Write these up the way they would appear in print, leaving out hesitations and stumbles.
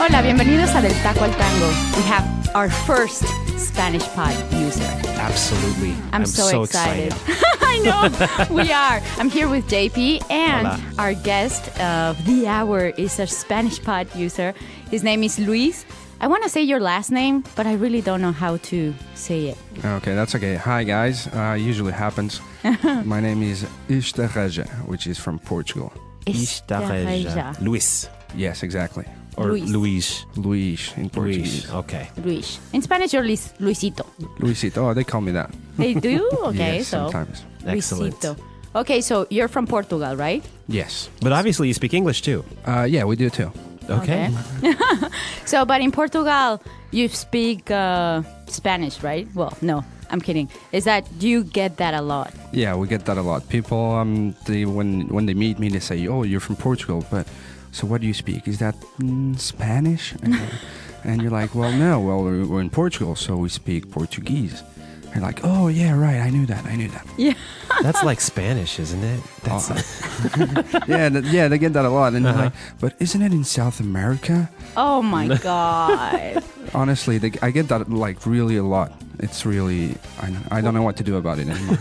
Hola, bienvenidos a Del Taco al Tango. We have our first Spanish pod user. Absolutely. I'm so excited. I know, we are. I'm here with JP, and Hola. our guest of the hour is a Spanish pod user. His name is Luis. I want to say your last name, but I really don't know how to say it. Okay, that's okay. Hi, guys. Usually happens. My name is Estereja, which is from Portugal. Estereja. Luis. Yes, exactly. Or Luis. Luis. Luis in Portuguese. Okay. Luis. In Spanish, you're Luisito. Luisito. Oh, they call me that. They do? Okay, Yes, so sometimes. Excellent. Luisito. Okay, so you're from Portugal, right? Yes. But obviously you speak English too. Yeah, we do too. Okay. So, but in Portugal, you speak Spanish, right? Well, no, I'm kidding. Do you get that a lot? Yeah, we get that a lot. People, when they meet me, they say, "Oh, you're from Portugal," but so what do you speak? Is that Spanish? And you're like, "Well, no. Well, we're in Portugal, so we speak Portuguese." They're like, "Oh, yeah, right. I knew that. Yeah. That's like Spanish, isn't it? That's Yeah, they get that a lot. And they're like, "But isn't it in South America?" Oh my God. Honestly, I get that like really a lot. It's really, I don't know what to do about it anymore.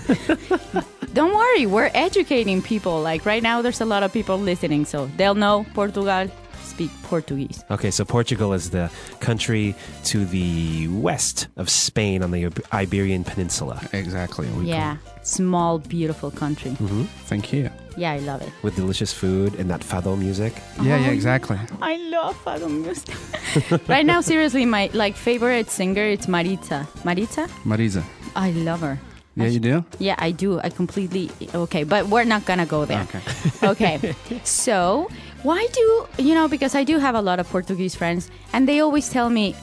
Don't worry, we're educating people. Like right now, there's a lot of people listening, so they'll know Portugal, speak Portuguese. Okay, so Portugal is the country to the west of Spain on the Iberian Peninsula. Exactly. Yeah, small, beautiful country. Thank you. Yeah, I love it. With delicious food and that fado music. Yeah, exactly. I love fado music. Right now, seriously, my favorite singer, it's Maritza. Maritza? Marisa. I love her. Yeah, you do? Yeah, I do. I completely... Okay, but we're not going to go there. Okay. Okay. So, why because I do have a lot of Portuguese friends, and they always tell me,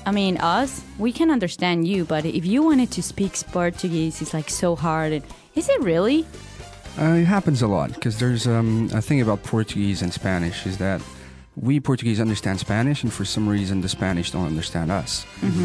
we can understand you, but if you wanted to speak Portuguese, it's like so hard. And is it really? It happens a lot because there's a thing about Portuguese and Spanish is that we Portuguese understand Spanish, and for some reason the Spanish don't understand us.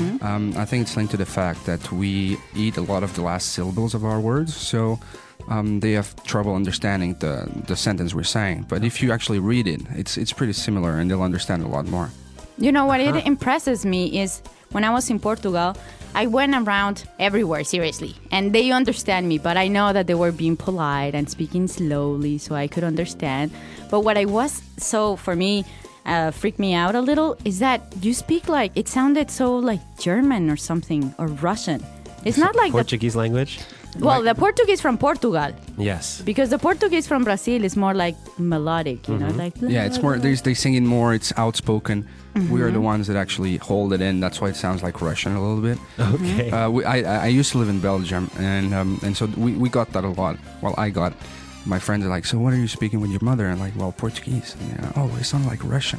I think it's linked to the fact that we eat a lot of the last syllables of our words, so they have trouble understanding the sentence we're saying. But if you actually read it, it's pretty similar, and they'll understand a lot more. You know what it impresses me is when I was in Portugal, I went around everywhere, seriously, and they understand me, but I know that they were being polite and speaking slowly so I could understand. But what for me, freaked me out a little is that you speak like, it sounded so like German or something, or Russian. It's not like Portuguese language? the Portuguese from Portugal. Yes. Because the Portuguese from Brazil is more like melodic, you know, like... Yeah, it's more, they sing it more, it's outspoken. We are the ones that actually hold it in. That's why it sounds like Russian a little bit. Okay. I used to live in Belgium, and so we got that a lot. Well, my friends are like, "So what are you speaking with your mother?" And I'm like, "Well, Portuguese." And oh, it sounded like Russian.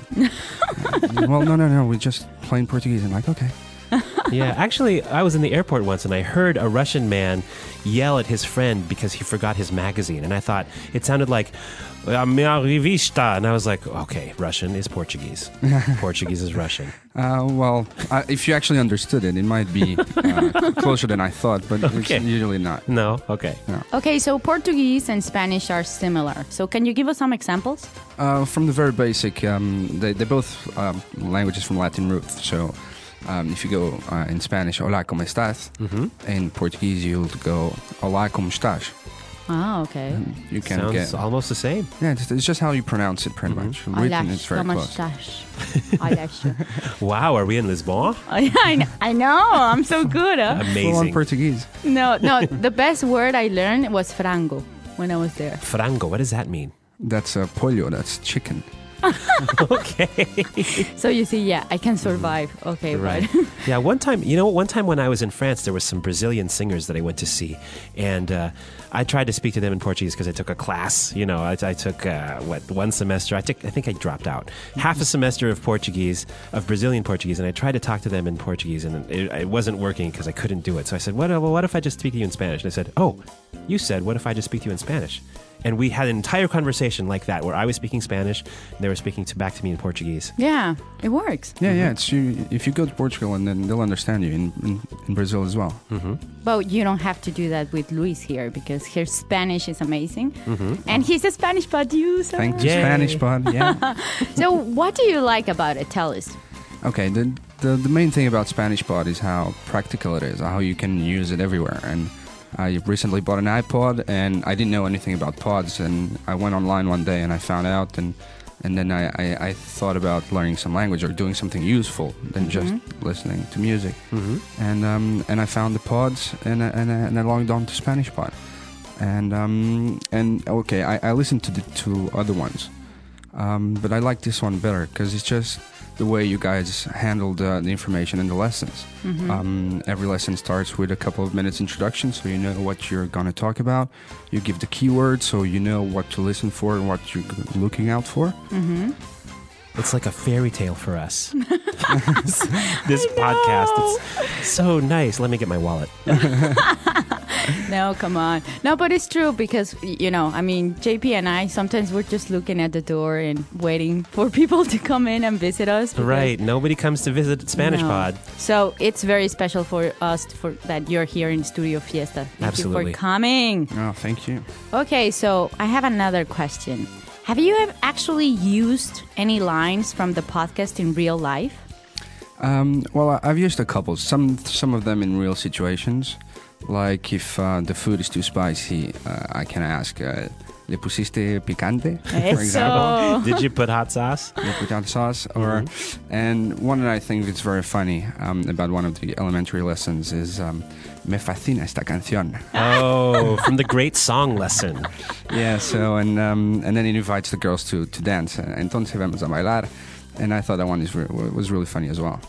Well, no, we're just playing Portuguese. And like, okay. Yeah, actually, I was in the airport once and I heard a Russian man yell at his friend because he forgot his magazine. And I thought it sounded like, "Minha revista." And I was like, okay, Russian is Portuguese. Portuguese is Russian. Well, if you actually understood it, it might be closer than I thought, but Okay. it's usually not. No? Okay. Okay, so Portuguese and Spanish are similar. So can you give us some examples? From the very basic, they both languages from Latin roots. So if you go in Spanish, "Hola, ¿cómo estás?" In Portuguese, you'll go, "Hola, ¿cómo estás?" Oh, okay. You can Sounds get... almost the same. Yeah, it's just how you pronounce it, pretty much. Written, it's very close. Wow, are we in Lisbon? I know. I'm so good. Huh? Full on Amazing. Portuguese. No. The best word I learned was frango when I was there. Frango, what does that mean? That's pollo, that's chicken. Okay. So you see, yeah, I can survive. Okay, Right. but Yeah, one time when I was in France, there were some Brazilian singers that I went to see. And I tried to speak to them in Portuguese because I took a class. You know, I took, one semester. I think I dropped out. Half a semester of Brazilian Portuguese. And I tried to talk to them in Portuguese. And it wasn't working because I couldn't do it. So I said, what if I just speak to you in Spanish? And they said, "Oh, you said, what if I just speak to you in Spanish?" And we had an entire conversation like that, where I was speaking Spanish, and they were speaking back to me in Portuguese. yeah, it works. Yeah. It's if you go to Portugal, and then they'll understand you in Brazil as well. But you don't have to do that with Luis here because his Spanish is amazing. And he's a Spanish producer. Thank you, Spanish pod. Yeah. So what do you like about it? Tell us. Okay, the main thing about Spanish Pod is how practical it is, how you can use it everywhere. And I recently bought an iPod, and I didn't know anything about pods, and I went online one day and I found out, and then I thought about learning some language or doing something useful than just listening to music. And I found the pods, and I logged on to Spanish Pod. And okay, I listened to the two other ones, but I like this one better because it's just the way you guys handled the information in the lessons. Every lesson starts with a couple of minutes introduction, so you know what you're going to talk about. You give the keywords, so you know what to listen for and what you're looking out for. It's like a fairy tale for us. This podcast. It's so nice. Let me get my wallet. No, come on. No, but it's true because, you know, I mean, JP and I, sometimes we're just looking at the door and waiting for people to come in and visit us. Right. Nobody comes to visit Spanish Pod. So it's very special for us that you're here in Studio Fiesta. Thank you for coming. Oh, thank you. Okay, so I have another question. Have you actually used any lines from the podcast in real life? Well, I've used a couple. Some of them in real situations. Like if the food is too spicy, I can ask, ¿le pusiste picante? For example. Did you put hot sauce? Le put hot sauce? Or, and one that I think is very funny about one of the elementary lessons is Me fascina esta canción. Oh, from the great song lesson. Yeah, so, and then it invites the girls to dance. Entonces vamos a bailar. And I thought that one was really funny as well.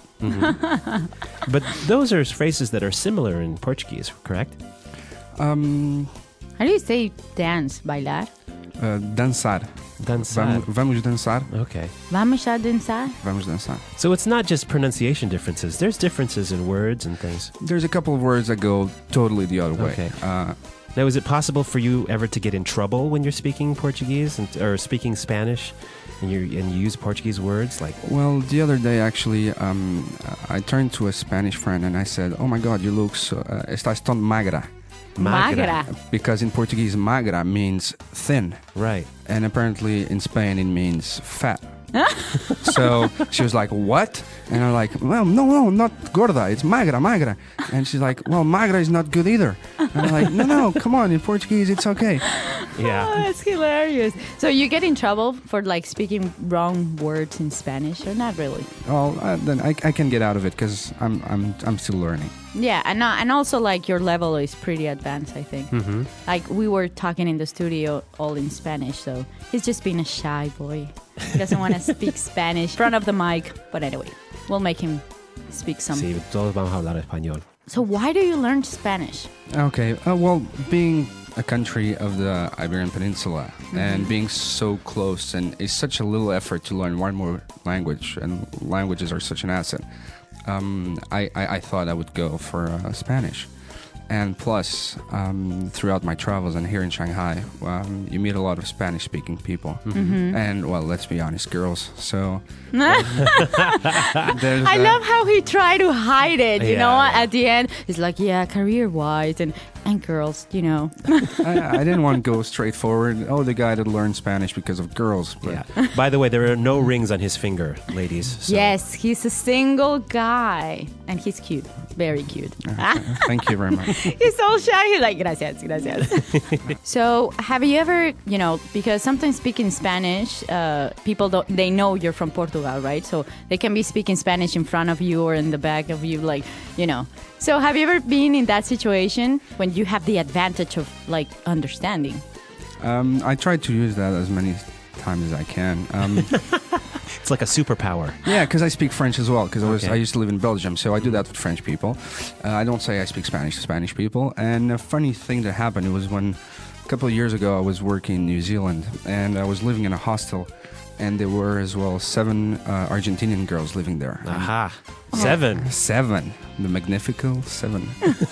But those are phrases that are similar in Portuguese, correct? How do you say dance, bailar? Dançar. Dançar. Vamos dançar. Okay. Vamos a dançar? Vamos dançar. So it's not just pronunciation differences. There's differences in words and things. There's a couple of words that go totally the other way. Okay. Now, is it possible for you ever to get in trouble when you're speaking Portuguese or speaking Spanish? And you use Portuguese words like... Well, the other day, actually, I turned to a Spanish friend and I said, "Oh my God, you look so... estás tão magra." Magra. Because in Portuguese, magra means thin. Right. And apparently in Spain, it means fat. So she was like, "What?" And I'm like, "Well, no, not gorda. It's magra. And she's like, "Well, magra is not good either." And I'm like, No, come on. In Portuguese, it's okay. Yeah. Oh, that's hilarious. So you get in trouble for like speaking wrong words in Spanish, or not really? Well, then I can get out of it because I'm still learning. Yeah, and also like your level is pretty advanced, I think. Like we were talking in the studio all in Spanish, so he's just being a shy boy. He doesn't want to speak Spanish in front of the mic. But anyway, we'll make him speak some. Sí, todos vamos a hablar español. So why do you learn Spanish? Okay, well, being a country of the Iberian Peninsula and being so close, and it's such a little effort to learn one more language, and languages are such an asset. I thought I would go for Spanish. And plus, throughout my travels and here in Shanghai, you meet a lot of Spanish-speaking people. And, well, let's be honest, girls. So, I love how he tried to hide it, you know, at the end. He's like, yeah, career-wise and girls, you know. I didn't want to go straight forward. Oh, the guy that learned Spanish because of girls. But. Yeah. By the way, there are no rings on his finger, ladies. So. Yes, he's a single guy. And he's cute. Very cute. Thank you very much. He's so shy. He's like, gracias. So, have you ever, you know, because sometimes speaking Spanish, people they know you're from Portugal, right? So they can be speaking Spanish in front of you or in the back of you, like, you know. So have you ever been in that situation when you have the advantage of, like, understanding? I try to use that as many times as I can. It's like a superpower. Yeah, because I speak French as well, because I used to live in Belgium, so I do that with French people. I don't say I speak Spanish to Spanish people. And a funny thing that happened, it was when a couple of years ago I was working in New Zealand, and I was living in a hostel, and there were as well 7 Argentinian girls living there. Aha. 7. 7. The Magnifico 7.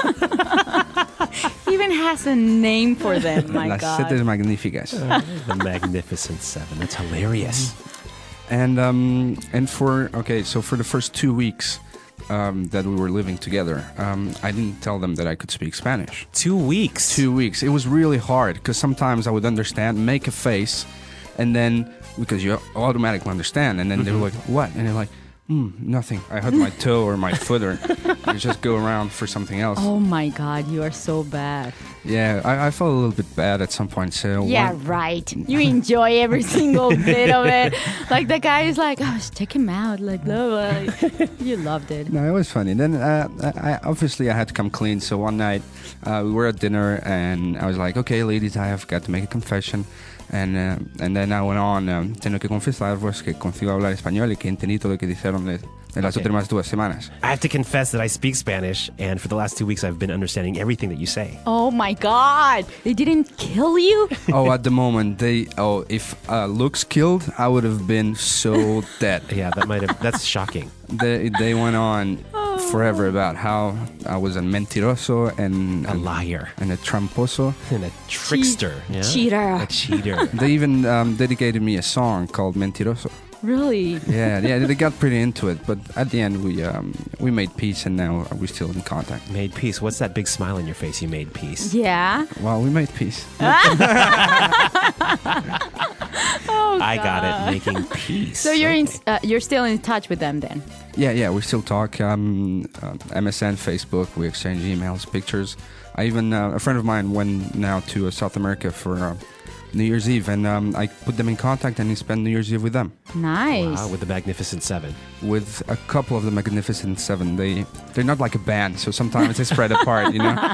He even has a name for them, my Las God. 7 Magníficas. The Magnificent 7. That's hilarious. And for the first 2 weeks that we were living together, I didn't tell them that I could speak Spanish. 2 weeks? 2 weeks. It was really hard because sometimes I would understand, make a face, and then because you automatically understand, and then they were like, "What?" And they're like, Nothing. I hurt my toe or my foot, or I just go around for something else. Oh my God, you are so bad. Yeah, I felt a little bit bad at some point. So Yeah, right. You enjoy every single bit of it. Like the guy is like, oh, check him out. Like, blah, blah. You loved it. No, it was funny. Then obviously I had to come clean. So one night we were at dinner and I was like, okay, ladies, I have got to make a confession. And then I went on, tengo que confesarvos que consigo hablar español y que entendí todo lo que dijeron de las últimas 2 semanas. I have to confess that I speak Spanish, and for the last 2 weeks, I've been understanding everything that you say. Oh my God. They didn't kill you? Oh, at the moment, if looks killed, I would have been so dead. Yeah, that's shocking. They went on forever about how I was a mentiroso and A liar. and a tramposo. And a trickster. Yeah? Cheater. A cheater. They even dedicated me a song called Mentiroso. Really? Yeah, they got pretty into it, but at the end we made peace, and now we're still in contact. Made peace. What's that big smile on your face? You made peace. Yeah. Well, we made peace. Oh, I got God. it. Making peace. So you're still in touch with them then? Yeah, we still talk. MSN, Facebook, we exchange emails, pictures. I even a friend of mine went now to South America for New Year's Eve, and I put them in contact, and he spent New Year's Eve with them. Nice. Wow, with the Magnificent Seven. With a couple of the Magnificent Seven. They're not like a band, so sometimes they spread apart, you know?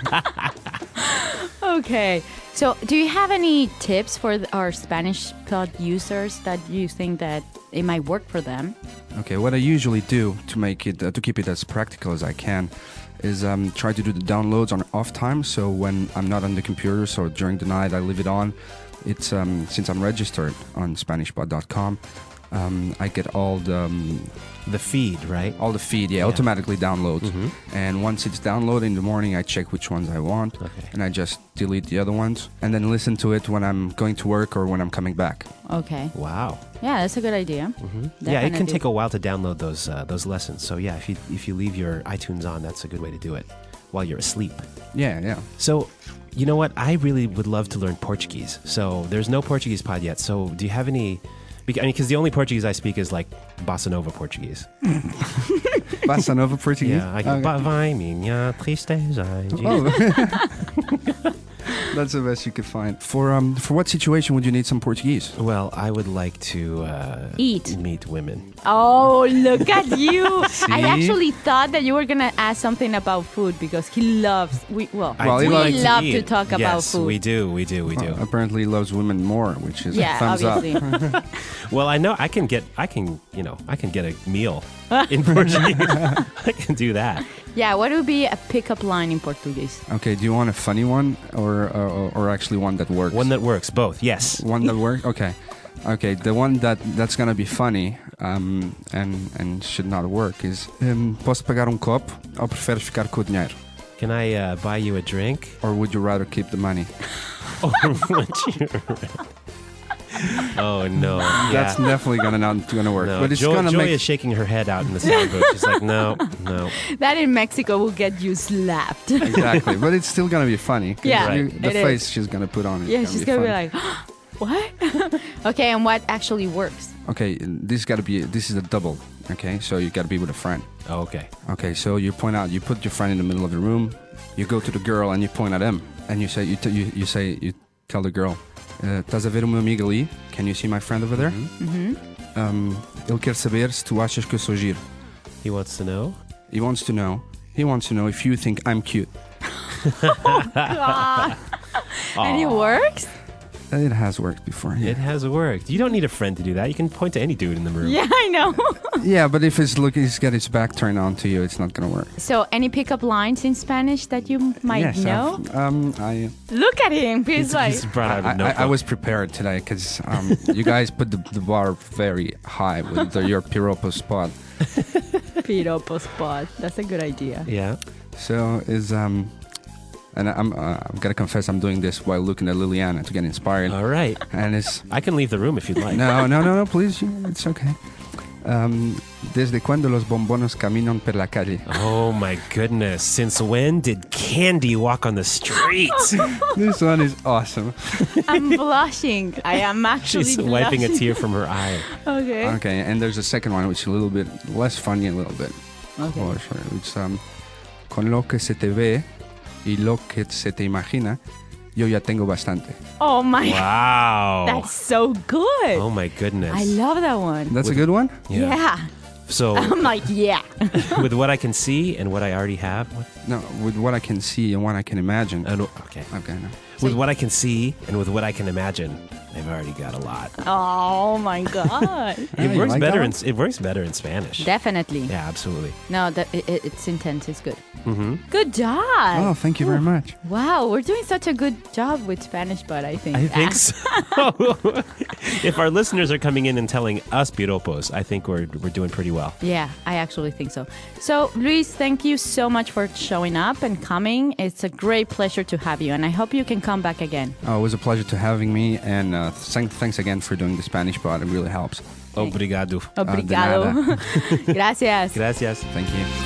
Okay. So do you have any tips for our Spanish pod users that you think that it might work for them? Okay, what I usually do to make it to keep it as practical as I can is try to do the downloads on off time. So when I'm not on the computer, so during the night I leave it on. It's since I'm registered on SpanishPod.com, I get all The feed, right? all the feed, automatically downloads. And once it's downloaded in the morning, I check which ones I want, and I just delete the other ones, and then listen to it when I'm going to work or when I'm coming back. Okay. Wow. Yeah, that's a good idea. Yeah, it can take a while to download those lessons. So yeah, if you leave your iTunes on, that's a good way to do it while you're asleep. Yeah. So, you know what? I really would love to learn Portuguese. So there's no Portuguese pod yet. So do you have any? Because the only Portuguese I speak is like Bossa Nova Portuguese. Bossa Nova Portuguese? Yeah, I can. Vai minha tristeza. That's the best you could find. For what situation would you need some Portuguese? Well, I would like to meet women. Oh, look at you. I actually thought that you were going to ask something about food because he loves, we love to talk about food. Yes, we do. Well, apparently he loves women more, which is Yeah, a thumbs obviously. up. Well, I know I can get a meal in Portuguese. I can do that. Yeah, what would be a pickup line in Portuguese? Okay, do you want a funny one or actually one that works? One that works, both. Yes. One that works? Okay, the one that's gonna be funny and should not work is posso pagar copo ou preferes ficar com o dinheiro? Can I buy you a drink? Or would you rather keep the money? Or would you? Oh no, That's definitely not gonna work. No. But it's Joy gonna is shaking her head out in the sound booth. She's like, no. That in Mexico will get you slapped. Exactly, but it's still gonna be funny. Yeah, right. The face she's gonna put on it. Yeah, she's gonna be like, what? Okay, and what actually works? Okay, this is a double. Okay, so you gotta be with a friend. Oh, okay. Okay, so you put your friend in the middle of the room. You go to the girl and you point at him, and you tell the girl, estás a ver o meu amigo ali? Can you see my friend over there? Ele quer saber se tu achas que eu sou giro. He wants to know. He wants to know if you think I'm cute. God. And it works? It has worked before. Yeah. It has worked. You don't need a friend to do that. You can point to any dude in the room. Yeah, I know. Yeah, but if he's got his back turned on to you, it's not going to work. So, any pickup lines in Spanish that you might know? Look at him. He's like... He's brought out a notebook. I was prepared today because you guys put the bar very high with your piropo spot. Piropo spot. That's a good idea. Yeah. So, and I've got to confess, I'm doing this while looking at Liliana to get inspired. All right. And it's... I can leave the room if you'd like. No, please. It's okay. Desde cuando los bombonos caminan por la calle. Oh my goodness. Since when did candy walk on the streets? This one is awesome. I'm blushing. I am actually She's blushing. wiping a tear from her eye. Okay. Okay, and there's a second one which is a little bit less funny, a little bit. Okay. Oh, sorry. It's con lo que se te ve y lo que se te imagina, yo ya tengo bastante. Oh my Wow. That's so good. Oh my goodness. I love that one. That's a good one? Yeah. So I'm like, yeah. with what I can see and what I already have, No, with what I can see and what I can imagine. okay. Okay, no. With what I can see and with what I can imagine, they've already got a lot. Oh my God. Yeah, you like that one? It works better in Spanish. Definitely. Yeah, absolutely. No, it's intense. It's good. Mm-hmm. Good job. Oh, thank you very much. Wow, we're doing such a good job with Spanish, but I think. I think so. If our listeners are coming in and telling us piropos, I think we're doing pretty well. Yeah, I actually think so. So, Luis, thank you so much for showing up and coming. It's a great pleasure to have you, and I hope you can come back again. Oh, it was a pleasure to having me, and thanks again for doing the Spanish part. It really helps. Obrigado. Obrigado. De nada. Gracias. Gracias. Thank you.